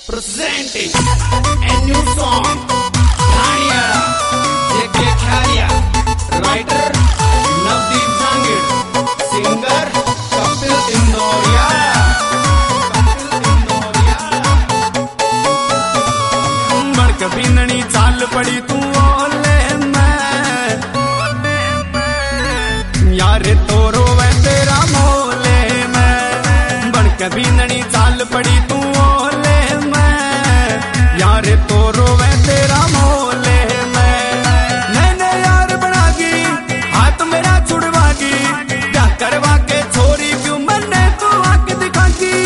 presenting a new song, Dhaniya, J.K. Kharia, writer Navdeep Jangir, singer Kapil Indoria. कभी ननी चाल पड़ी तू ओले मैं यार तो रोवे तेरा मोले मैं बड़ कभी ननी चाल पड़ी तू ओले मैं यार तो रोवे तेरा मोले मैंने यार बनागी हाथ मेरा छुड़वागी क्या करवा के छोरी क्यों मरने तू आके दिखागी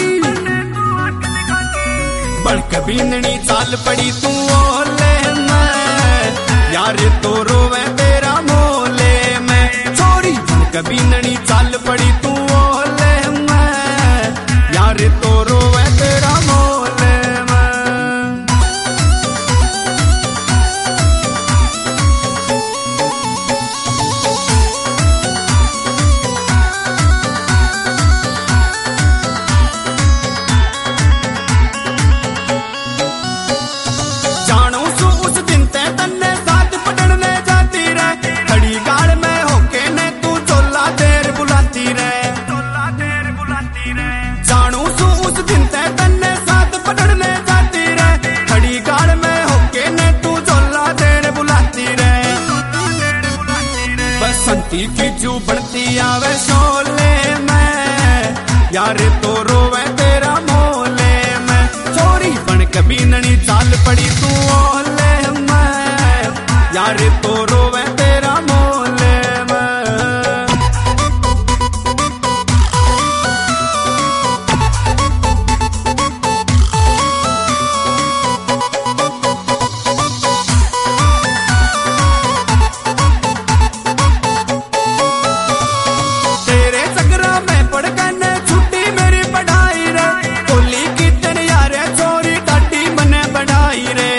बड़ कभी ननी चाल पड़ी तू ओले मैं यार तो रोवे तेरा मोले मैं छोरी कभी ननी चाल पड़ी तू ओले मैं यार तो रोवे तेरा मोले मैं जानो सो उस दिन ते तन्ने साथ पटने जाती रहे खड़ी गाड़ में होके ने तू चोला देर बुलाती रहे जानो सो उस दिन ते तन्ने साथ पटने जाती रहे खड़ी गाड़ में होके ने तू चोला देर बुलाती रहे बसंती की जू बढ़ती आवे शोले में यार तो रोवे तेरा मोले में चोरी बन कभी ननी चाल पड़ी तू ओले मैं यार तो रोवे तेरा मोले में तेरे चक्रा में पड़ गने छुट्टी मेरी पढ़ाई रे कोली की तेरे यारे चोरी टाटी बने बढ़ाई रे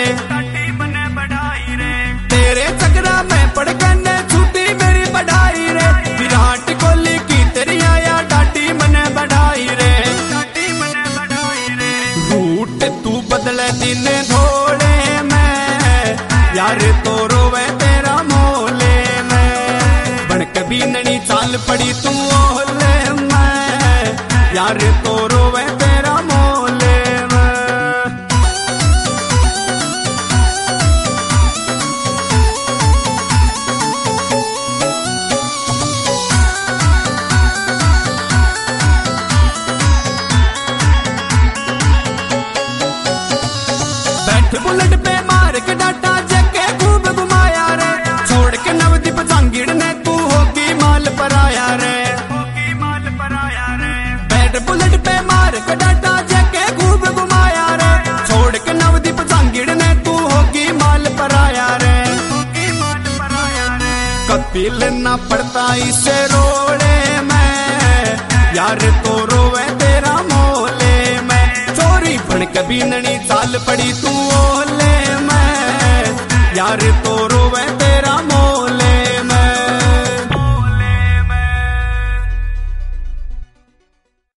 तेरे चक्रा में पड़ गने छुट्टी मेरी पढ़ाई रे विराट कोहली की तेरी आया टाटी बने बढ़ाई रे रूट तू बदले दिन थोड़े में यार तो रोवे तेरा मोले में बन कभी ननी चाल पड़ी तू ओले मैं यार तो रोवे तेरा मोले में बैठ बुलेट पे मार के डाटा जके खूब घुमाया रे छोड़ के नवदीप जांगीड़ ने तू होगी माल पर आया रे बैठ बुलेट पे मार के डाटा जके खूब घुमाया रे छोड़ के नवदीप जांगीड़ ने तू होगी माल पर आया रे कपिल ना पड़ता इसे रोड़े में यार तो रोवे तेरा मोले में चोरी बन कभी ननी चाल पड़ी तू ओले में यार तो